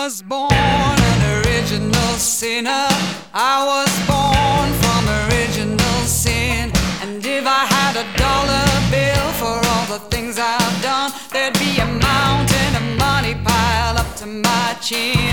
was born an original sinner. I was born from original sin. And if I had a dollar bill for all the things I've done, there'd be a mountain of money piled up to my chin.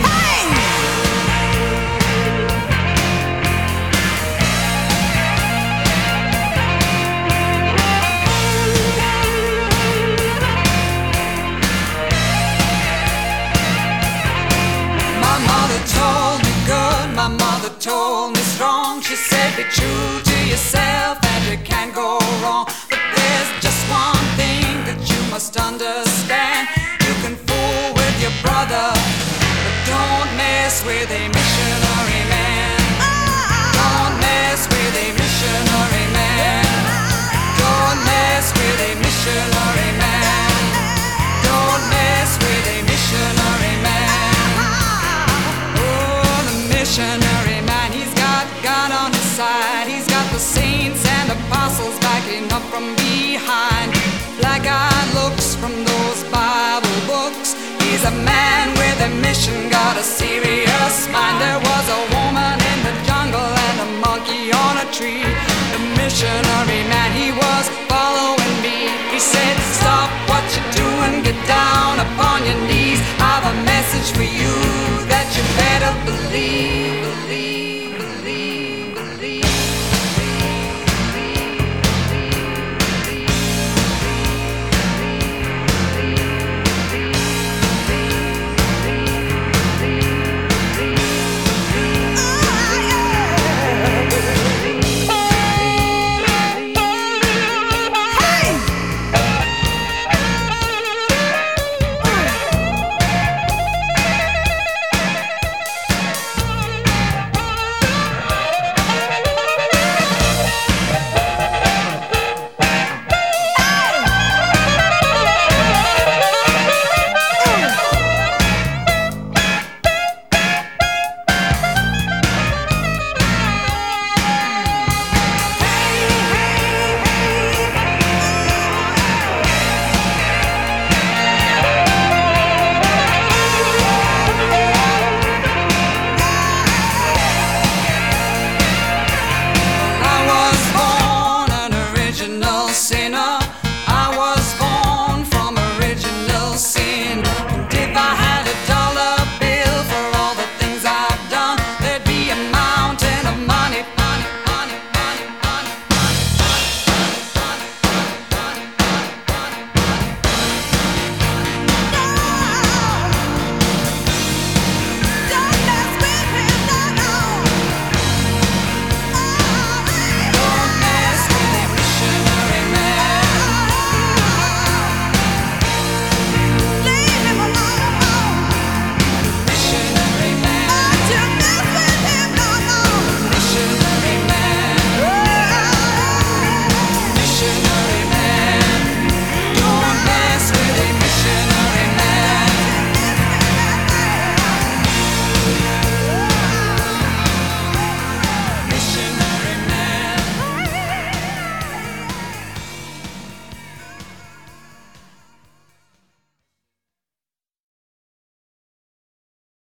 My mother told me strong. She said, be true to yourself and you can't go wrong. But there's just one thing that you must understand. You can fool with your brother, but don't mess with a missionary man. Don't mess with a missionary man. Don't mess with a missionary man. Don't mess with a missionary man. Missionary man, he's got God on his side. He's got the saints and apostles backing up from behind. Black-eyed looks from those Bible books. He's a man with a mission, got a serious mind. There was a woman in the jungle and a monkey on a tree.